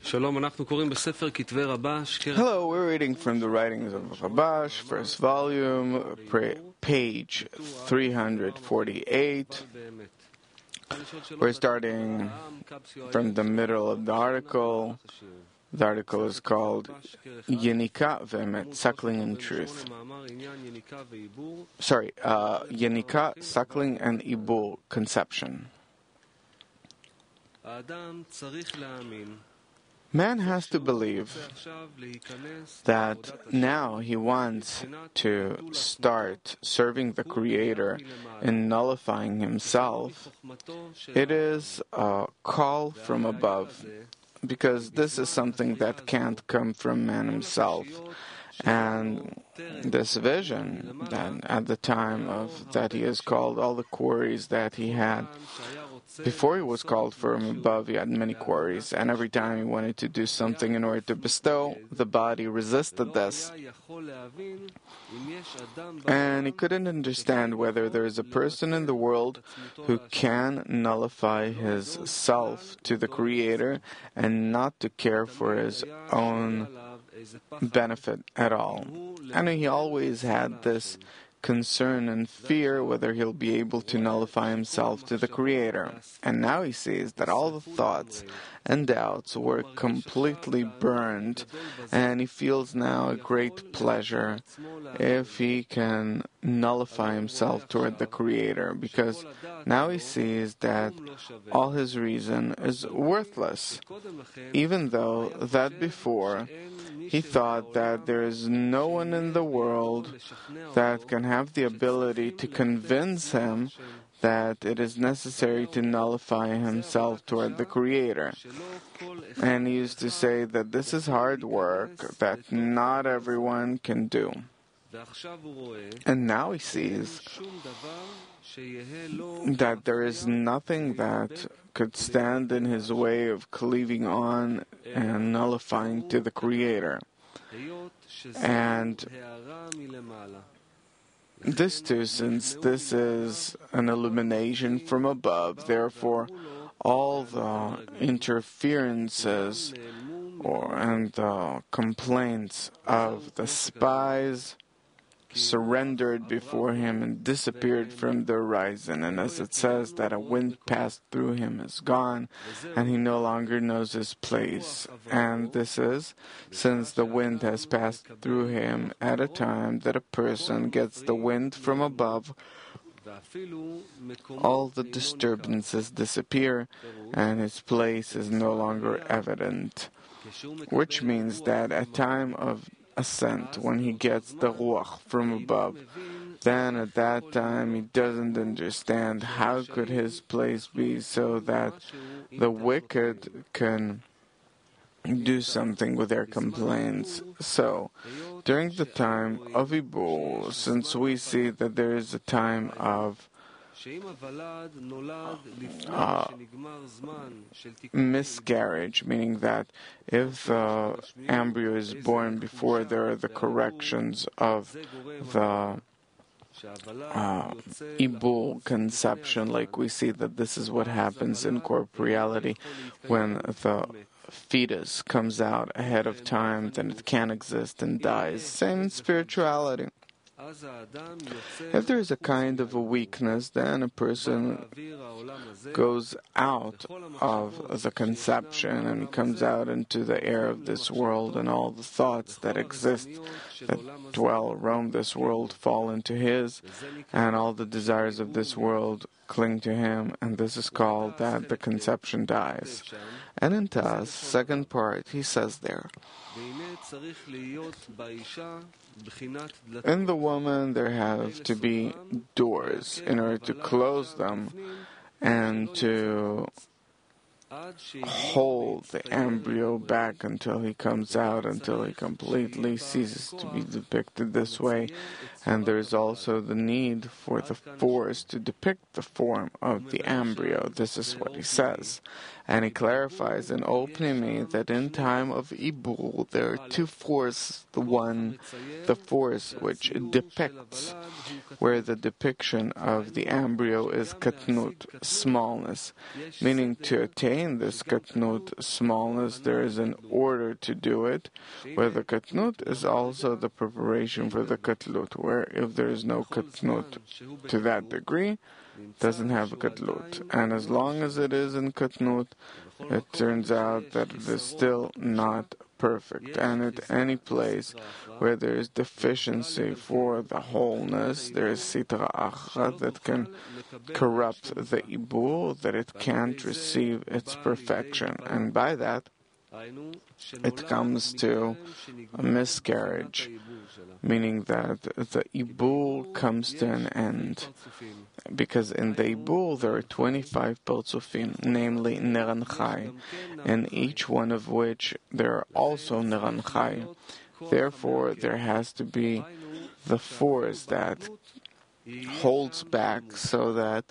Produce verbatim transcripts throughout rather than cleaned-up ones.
Hello, we're reading from the writings of Rabash, first volume, page three hundred forty-eight. We're starting from the middle of the article. The article is called Yenika Ve'emet, Suckling and Truth. Sorry, uh, Yenika, Suckling and Ibur, Conception. Man has to believe that now he wants to start serving the Creator in nullifying himself. It is a call from above, because this is something that can't come from man himself. And this vision, that at the time of that he is called, all the quarries that he had, before he was called from above, he had many quarries, and every time he wanted to do something in order to bestow, the body resisted this. And he couldn't understand whether there is a person in the world who can nullify his self to the Creator and not to care for his own benefit at all. And he always had this concern and fear whether he'll be able to nullify himself to the Creator. And now he sees that all the thoughts and doubts were completely burned, and he feels now a great pleasure if he can nullify himself toward the Creator, because now he sees that all his reason is worthless, even though that before he thought that there is no one in the world that can have the ability to convince him that it is necessary to nullify himself toward the Creator. And he used to say that this is hard work that not everyone can do. And now he sees that there is nothing that could stand in his way of cleaving on and nullifying to the Creator. And this too, since this is an illumination from above, therefore all the interferences or and the complaints of the spies surrendered before him and disappeared from the horizon. And as it says that a wind passed through him is gone, and he no longer knows his place. And this is since the wind has passed through him at a time that a person gets the wind from above, all the disturbances disappear and his place is no longer evident, which means that at time of ascent, when he gets the ruach from above, then at that time he doesn't understand how could his place be so that the wicked can do something with their complaints. So, during the time of Ibur, since we see that there is a time of Uh, miscarriage, meaning that if the embryo is born before there are the corrections of the uh, Ibur conception, like we see that this is what happens in corporeality when the fetus comes out ahead of time, then it can't exist and dies. Same in spirituality. If there is a kind of a weakness, then a person goes out of the conception and comes out into the air of this world, and all the thoughts that exist, that dwell, roam this world, fall into his, and all the desires of this world cling to him, and this is called that the conception dies. And in Tas, second part, he says there, in the woman there have to be doors in order to close them and to hold the embryo back until he comes out, until he completely ceases to be depicted this way. And there is also the need for the force to depict the form of the embryo. This is what he says. And he clarifies in Opnimi that in time of Ibul there are two forces. The one, the force which depicts, where the depiction of the embryo is katnut, smallness, meaning to attain this katnut, smallness, there is an order to do it, where the katnut is also the preparation for the katlut, where if there is no katnut to that degree, doesn't have a katlut. And as long as it is in katnut, it turns out that it is still not perfect. And at any place where there is deficiency for the wholeness, there is sitra achra that can corrupt the ibur, that it can't receive its perfection. And by that, it comes to a miscarriage, meaning that the ibul comes to an end. Because in the ibul there are twenty-five partsufim, namely Neran Chai, in each one of which there are also Neran Chai. Therefore, there has to be the force that holds back so that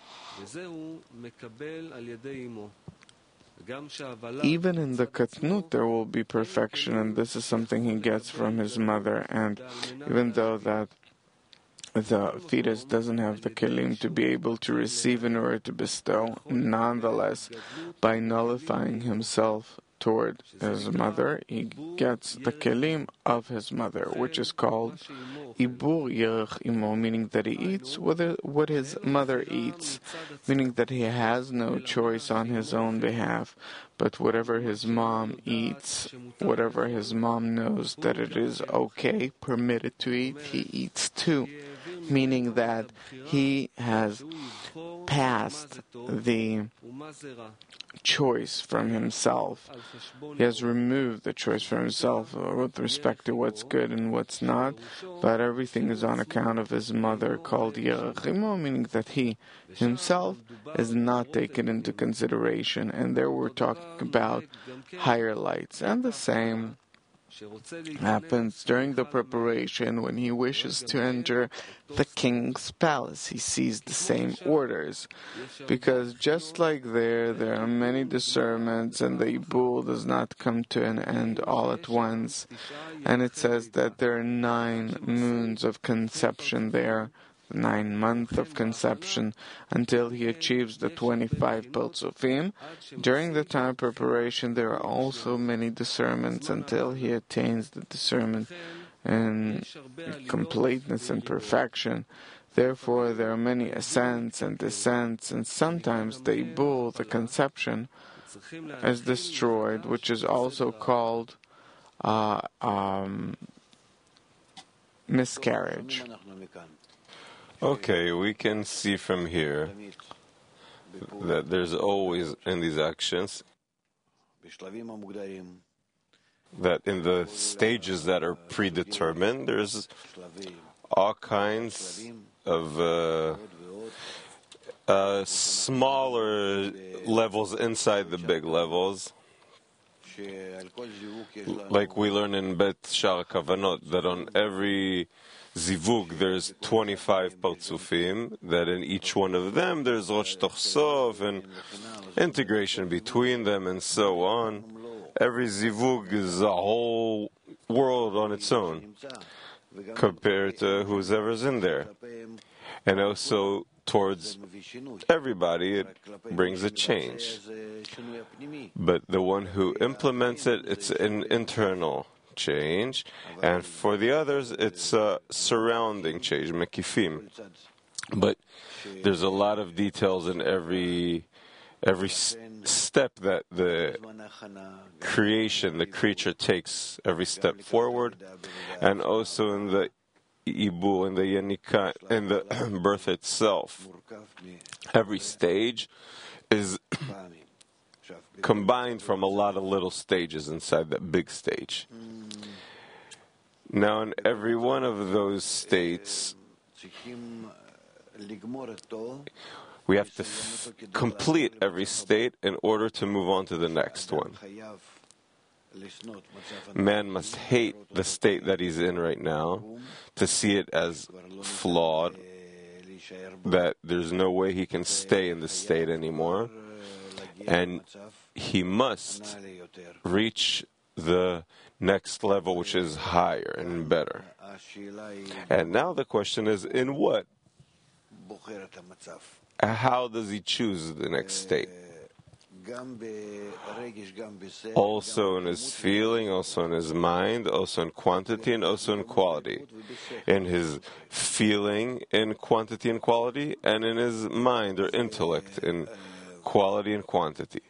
even in the katnut there will be perfection, and this is something he gets from his mother. And even though that the fetus doesn't have the kelim to be able to receive in order to bestow, nonetheless, by nullifying himself toward his mother, he gets the kelim of his mother, which is called ibur yerech imo, meaning that he eats what his mother eats, meaning that he has no choice on his own behalf, but whatever his mom eats, whatever his mom knows that it is okay, permitted to eat, he eats too, meaning that he has passed the choice from himself. He has removed the choice from himself with respect to what's good and what's not, but everything is on account of his mother, called yerech imo, meaning that he himself is not taken into consideration. And there we're talking about higher lights. And the same happens during the preparation when he wishes to enter the king's palace. He sees the same orders, because just like there, there are many discernments, and the ibul does not come to an end all at once. And it says that there are nine moons of conception there, nine months of conception, until he achieves the twenty-five partsufim. During the time of preparation, there are also many discernments until he attains the discernment and completeness and perfection. Therefore, there are many ascents and descents, and sometimes the ibul, the conception, is destroyed, which is also called uh, um, miscarriage. Okay, we can see from here that there's always in these actions that in the stages that are predetermined, there's all kinds of uh, uh, smaller levels inside the big levels. Like we learn in Bet Shar Kavanot that on every zivug there's twenty-five partsufim, that in each one of them there's Rosh Tochsov and integration between them and so on. Every zivug is a whole world on its own compared to whoever's in there. And also towards everybody it brings a change. But the one who implements it, it's an internal change, and for the others it's a surrounding change, mekifim. But there's a lot of details in every every s- step that the creation, the creature takes every step forward, and also in the ibu, in the yanika, in the birth itself. Every stage is combined from a lot of little stages inside that big stage. Now, in every one of those states, we have to f- complete every state in order to move on to the next one. Man must hate the state that he's in right now, to see it as flawed, that there's no way he can stay in this state anymore, and he must reach the next level, which is higher and better. And now the question is, in what? How does he choose the next state? Also in his feeling, also in his mind, also in quantity, and also in quality. In his feeling, in quantity and quality, and in his mind or intellect, in quality and quantity.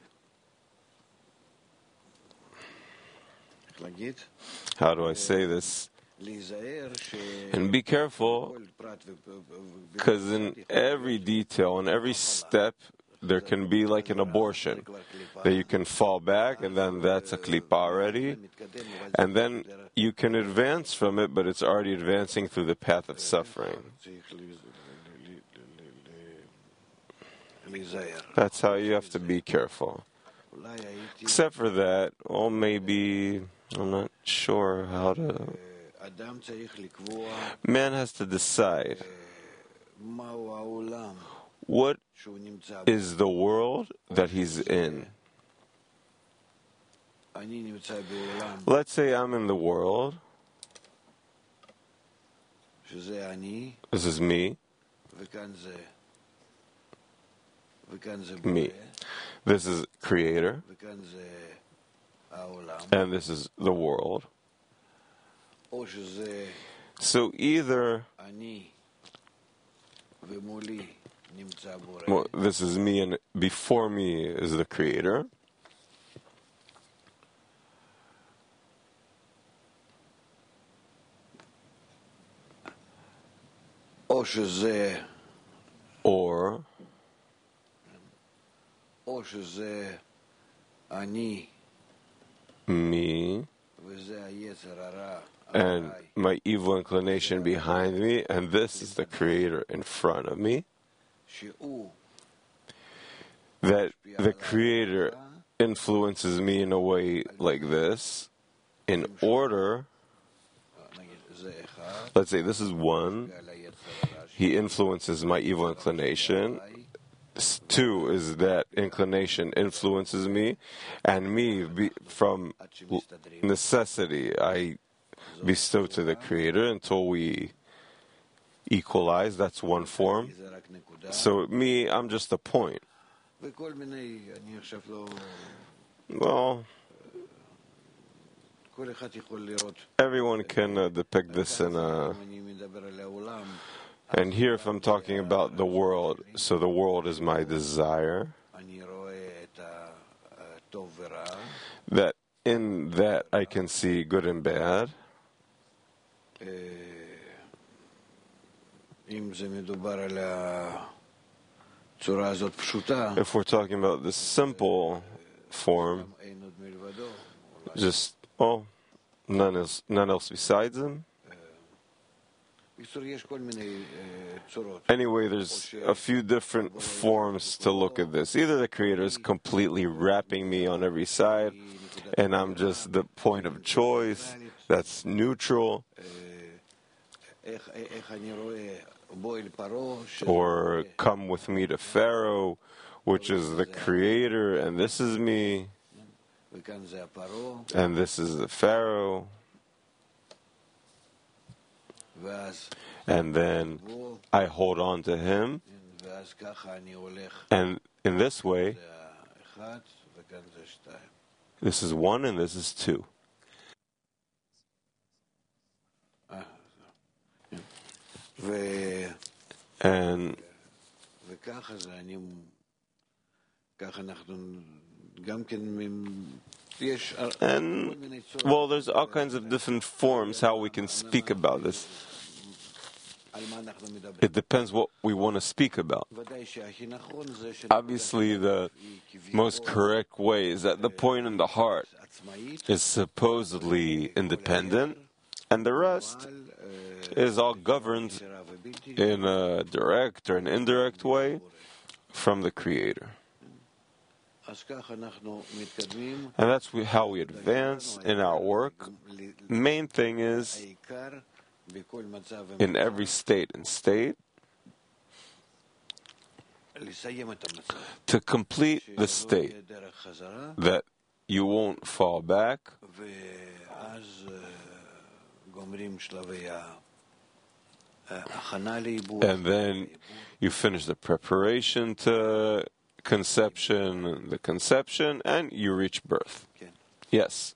How do I say this? And be careful, because in every detail, in every step, there can be like an abortion, that you can fall back, and then that's a klipa already, and then you can advance from it, but it's already advancing through the path of suffering. That's how you have to be careful. Except for that, well, maybe, I'm not sure how to... Man has to decide what is the world that he's in. Let's say I'm in the world. This is me. Me. This is Creator. And this is the world. So either well, this is me, and before me is the Creator. Or me, and my evil inclination behind me, and this is the Creator in front of me. That the Creator influences me in a way like this, in order, let's say this is one, he influences my evil inclination. Two is that inclination influences me, and me, be, from necessity, I bestow to the Creator until we equalize. That's one form. So me, I'm just a point. Well, everyone can uh, depict this in a... And here, if I'm talking about the world, so the world is my desire, that in that I can see good and bad. If we're talking about the simple form, just, oh, none else, none else besides him. Anyway, there's a few different forms to look at this. Either the Creator is completely wrapping me on every side, and I'm just the point of choice that's neutral, or come with me to Pharaoh, which is the Creator, and this is me, and this is the Pharaoh. And then I hold on to him, and in this way, this is one and this is two. And And, well, there's all kinds of different forms how we can speak about this. It depends what we want to speak about. Obviously, the most correct way is that the point in the heart is supposedly independent, and the rest is all governed in a direct or an indirect way from the Creator. And that's we- how we advance in our work. Main thing is, in every state and state, to complete the state, that you won't fall back, and then you finish the preparation to conception, the conception, and you reach birth. Yes.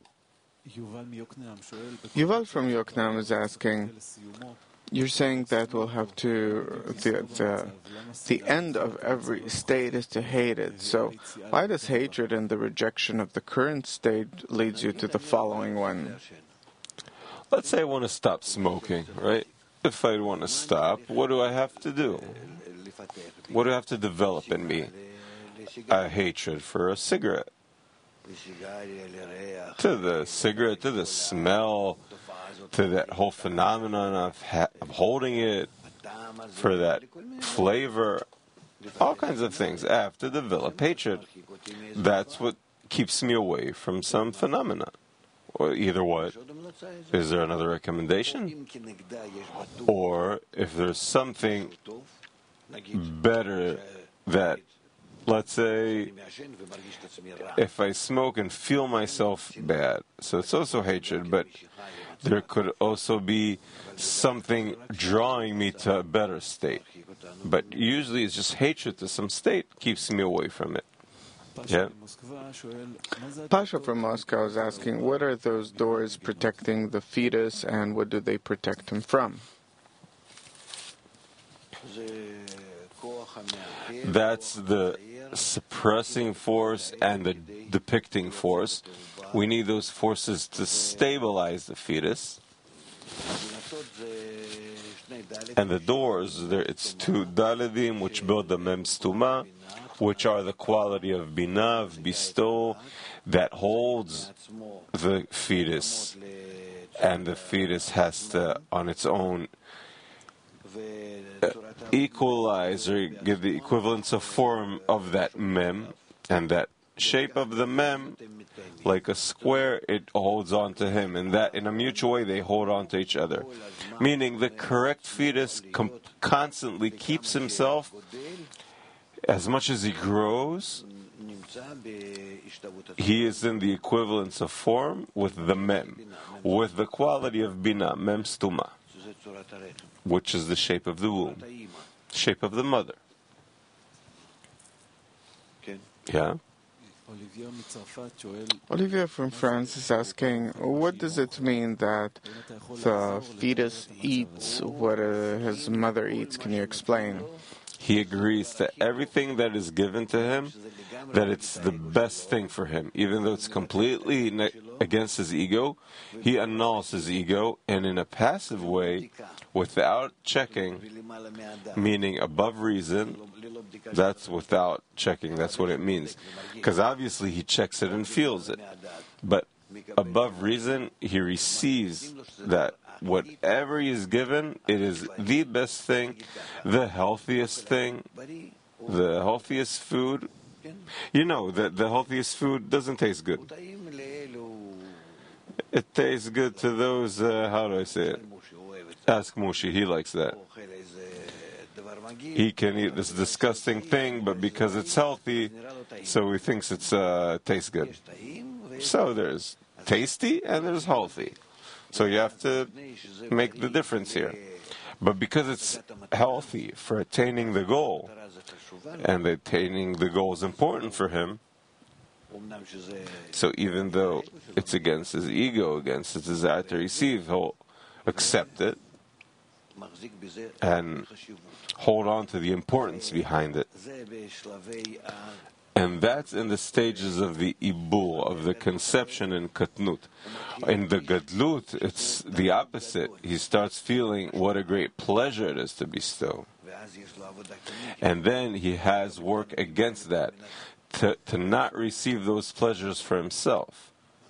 Yuval from Yokneam is asking, you're saying that we'll have to, the, the, the end of every state is to hate it. So why does hatred and the rejection of the current state leads you to the following one? Let's say I want to stop smoking, right? If I want to stop, what do I have to do? What do I have to develop in me? A hatred for a cigarette. To the cigarette, to the smell, to that whole phenomenon of, ha- of holding it, for that flavor, all kinds of things. I have to develop hatred. That's what keeps me away from some phenomena. Or either what? Is there another recommendation? Or if there's something better that, let's say, if I smoke and feel myself bad, so it's also hatred, but there could also be something drawing me to a better state. But usually it's just hatred to some state keeps me away from it. Yeah. Pasha from Moscow is asking, what are those doors protecting the fetus and what do they protect him from? That's the suppressing force and the depicting force. We need those forces to stabilize the fetus. And the doors, there, it's two daledim which build the mem stuma, which are the quality of binav, bestow, that holds the fetus. And the fetus has to, on its own, uh, equalize or give the equivalence of form of that mem, and that shape of the mem, like a square, it holds on to him, and that in a mutual way they hold on to each other. Meaning the correct fetus com- constantly keeps himself, as much as he grows, he is in the equivalence of form with the mem, with the quality of bina, mem stuma, which is the shape of the womb, shape of the mother. Yeah? Olivia from France is asking, what does it mean that the fetus eats what uh, his mother eats? Can you explain? He agrees to everything that is given to him, that it's the best thing for him. Even though it's completely ne- against his ego, he annuls his ego, and in a passive way, without checking, meaning above reason, that's without checking, that's what it means. Because obviously he checks it and feels it. But above reason, he receives that whatever he is given, it is the best thing, the healthiest thing, the healthiest food. You know that the healthiest food doesn't taste good. It tastes good to those, uh, how do I say it? Ask Moshe, he likes that. He can eat this disgusting thing, but because it's healthy, so he thinks it's uh, tastes good. So there's tasty and there's healthy. So you have to make the difference here. But because it's healthy for attaining the goal, and attaining the goal is important for him, so even though it's against his ego, against his desire to receive, he'll accept it and hold on to the importance behind it. And that's in the stages of the ibul, of the conception in katnut. In the gadlut, it's the opposite. He starts feeling what a great pleasure it is to bestow. And then he has work against that, to, to not receive those pleasures for himself.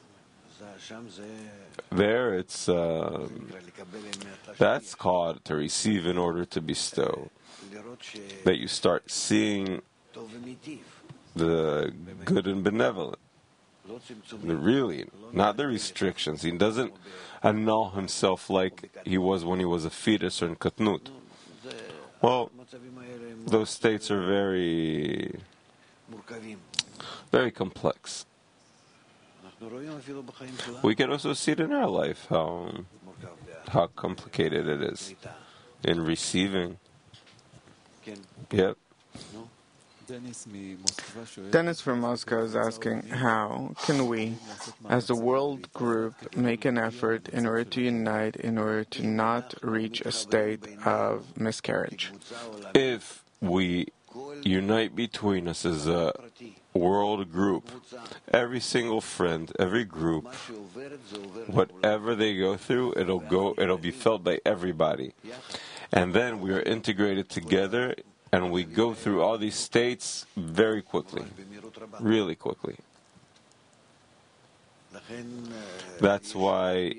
There it's, uh, that's called to receive in order to bestow. That you start seeing the good and benevolent. The really, not the restrictions. He doesn't annul himself like he was when he was a fetus or in Katnut. Well, those states are very, very complex. We can also see it in our life, how, how complicated it is in receiving. Yep. Dennis from Moscow is asking, how can we, as a world group, make an effort in order to unite, in order to not reach a state of miscarriage? If we unite between us as a world group, every single friend, every group, whatever they go through, it'll go, it'll be felt by everybody. And then we are integrated together, and we go through all these states very quickly, really quickly. That's why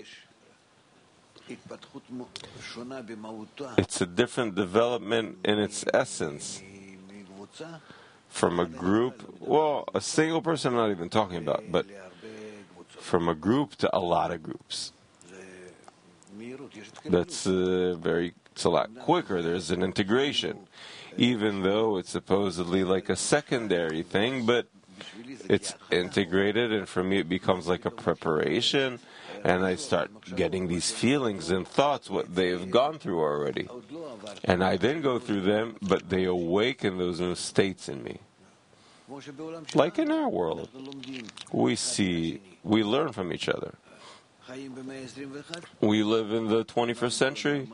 it's a different development in its essence from a group, well, a single person I'm not even talking about, but from a group to a lot of groups. That's uh, very, it's a lot quicker. There's an integration, even though it's supposedly like a secondary thing, but it's integrated, and for me it becomes like a preparation, and I start getting these feelings and thoughts, what they have gone through already. And I then go through them, but they awaken those new states in me. Like in our world, we see, we learn from each other. We live in the twenty-first century.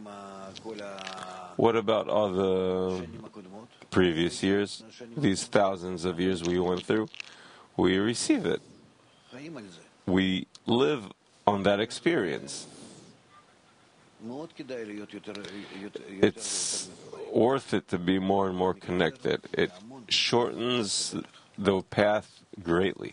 What about all the previous years, these thousands of years we went through? We receive it. We live on that experience. It's worth it to be more and more connected. It shortens the path greatly.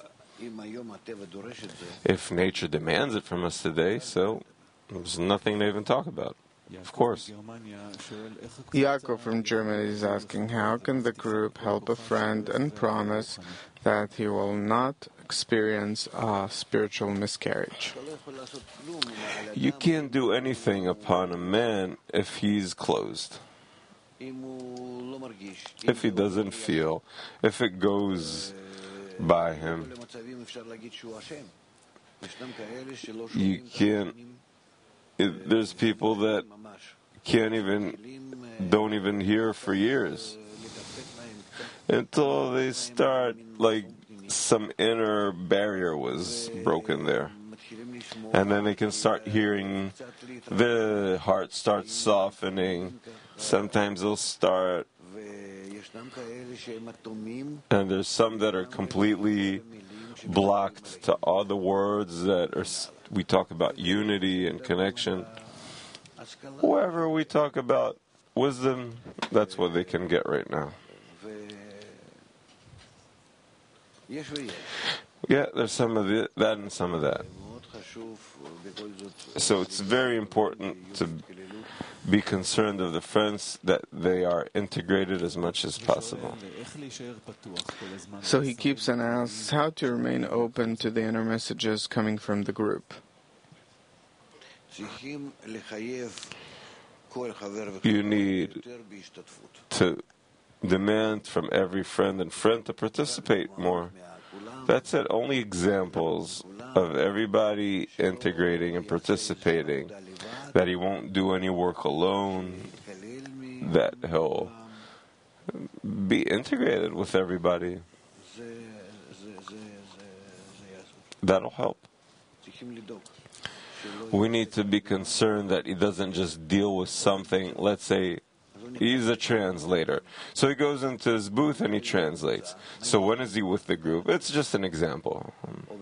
If nature demands it from us today, so there's nothing to even talk about. Of course. Yaakov from Germany is asking, how can the group help a friend and promise that he will not experience a spiritual miscarriage? You can't do anything upon a man if he's closed. If he doesn't feel, if it goes by him, you can't. It, there's people that can't even, don't even hear for years until they start, like some inner barrier was broken there. And then they can start hearing, the heart starts softening, sometimes they'll start, and there's some that are completely blocked to all the words that are, we talk about unity and connection. Whoever we talk about wisdom, that's what they can get right now. Yeah, there's some of the, that and some of that. So it's very important to be concerned of the friends that they are integrated as much as possible. So he keeps and asks how to remain open to the inner messages coming from the group. You need to demand from every friend and friend to participate more. That's it. Only examples of everybody integrating and participating, that he won't do any work alone, that he'll be integrated with everybody. That'll help. We need to be concerned that he doesn't just deal with something, let's say, he's a translator. So he goes into his booth and he translates. So when is he with the group? It's just an example.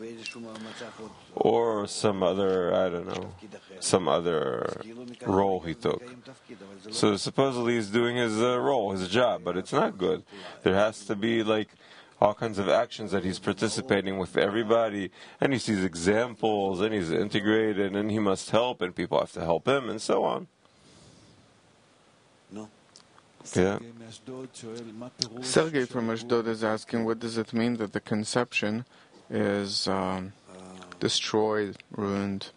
Or some other, I don't know, some other role he took. So supposedly he's doing his uh, role, his job, but it's not good. There has to be like all kinds of actions that he's participating with everybody, and he sees examples, and he's integrated, and he must help, and people have to help him, and so on. Yeah. Sergey from Ashdod is asking, what does it mean that the conception is um, destroyed, ruined?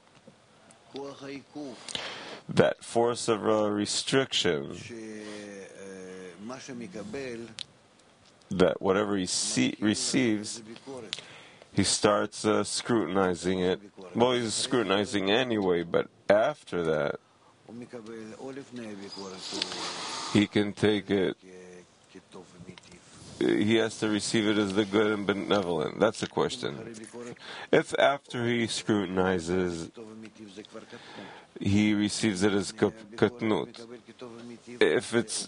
That force of uh, restriction, that whatever he see, receives, he starts uh, scrutinizing it. Well, he's scrutinizing anyway, but after that, he can take it. He has to receive it as the good and benevolent. That's the question. If after he scrutinizes, he receives it as katnut. If it's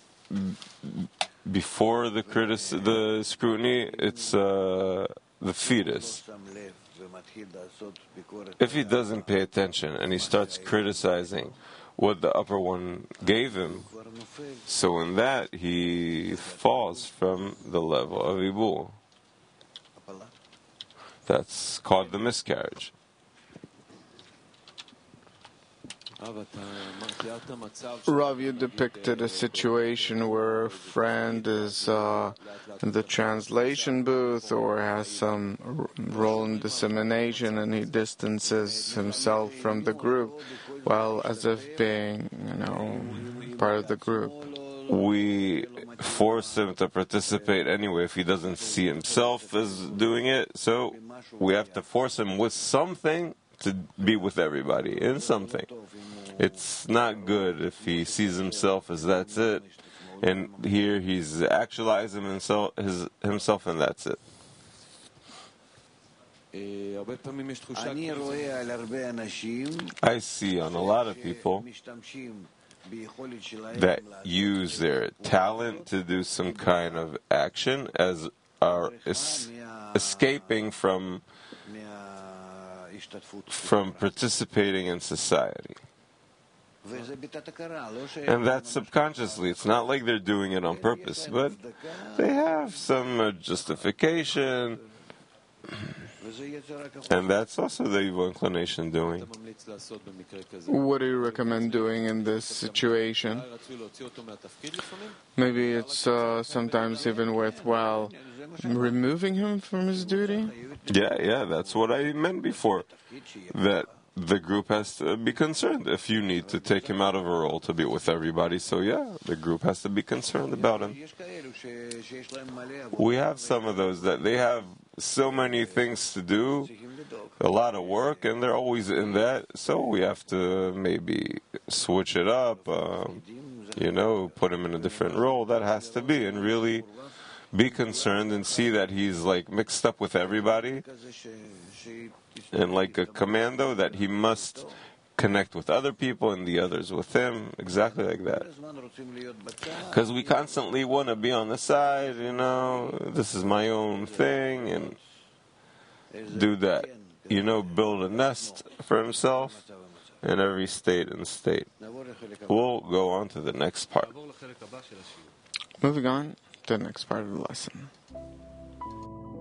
before the critic- the scrutiny, it's uh, the fetus. If he doesn't pay attention and he starts criticizing what the upper one gave him, so in that he falls from the level of Ibul. That's called the miscarriage. Rav, you depicted a situation where a friend is uh, in the translation booth or has some r- role in dissemination, and he distances himself from the group, while as if being, you know, part of the group. We force him to participate anyway if he doesn't see himself as doing it. So we have to force him with something to be with everybody in something. It's not good if he sees himself as that's it, and here he's actualizing himself, his, himself, and that's it. I see on a lot of people that use their talent to do some kind of action as are es- escaping from from participating in society. And that's subconsciously. It's not like they're doing it on purpose, but they have some uh, justification. And that's also the evil inclination doing. What do you recommend doing in this situation? Maybe it's uh, sometimes even worthwhile removing him from his duty? Yeah, yeah, that's what I meant before. That the group has to be concerned if you need to take him out of a role to be with everybody. So yeah, the group has to be concerned about him. We have some of those that they have so many things to do, a lot of work, and they're always in that. So we have to maybe switch it up, um, you know, put him in a different role. That has to be, and really be concerned and see that he's like mixed up with everybody. And like a commando, that he must connect with other people and the others with him, exactly like that. Because we constantly want to be on the side, you know, this is my own thing, and do that. You know, build a nest for himself in every state and state. We'll go on to the next part. Moving on to the next part of the lesson.